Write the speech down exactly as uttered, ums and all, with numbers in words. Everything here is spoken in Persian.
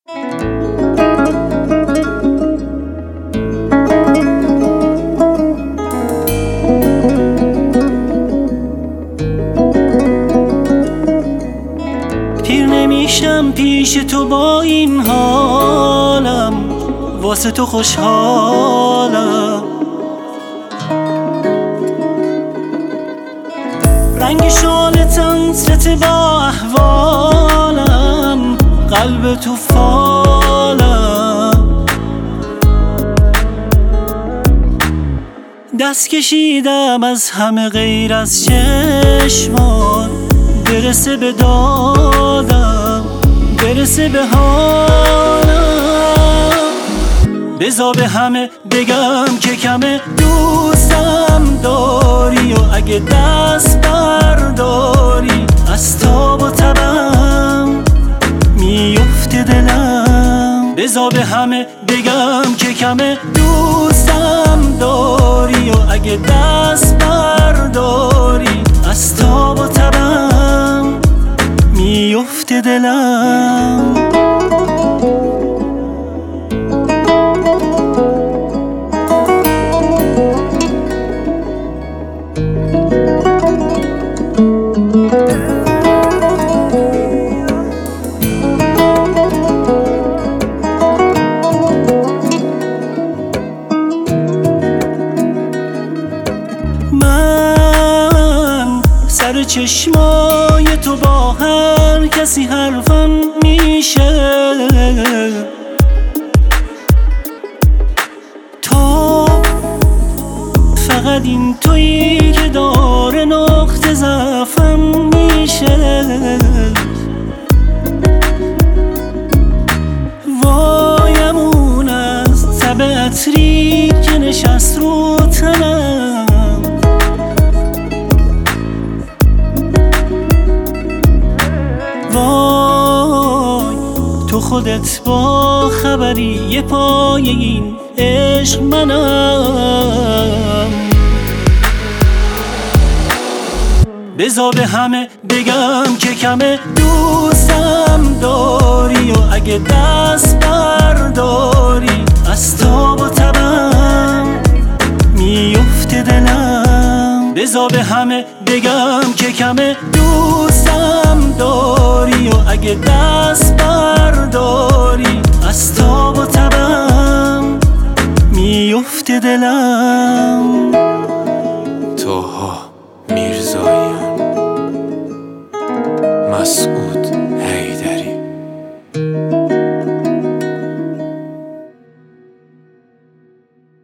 پیر نمیشم پیش تو با این حالم، واسه تو خوشحالم. رنگ شالتم ست با احوالم، قلب تو فالم. دست کشیدم از همه غیر از چشمان، برسه به دادم، برسه به حالم. بذار به همه بگم که کمه دوستم داری، و اگه دست برداری از تاب و تبم میفته دلم. بذار به همه بگم که کمه دوستم داری، و اگه دست برداری از تاب و تبم میفته دلم. من سر چشمای تو با هر کسی حرفم میشه. تو فقط این تویی که داره نقطه ضعفم میشه. وایمون از تب عطری که نشست رو تنم. وای تو خودت با خبری یه پای این عشق منم. بذار به همه بگم که کمه دوستم داری، و اگه دست برداری از تاب و تبم میفته دلم. بذار به همه بگم که کمه دوستم داری، و اگه دست برداری از تاب و تبم میفته دلم. طه میرزاییان، مسعود حیدر.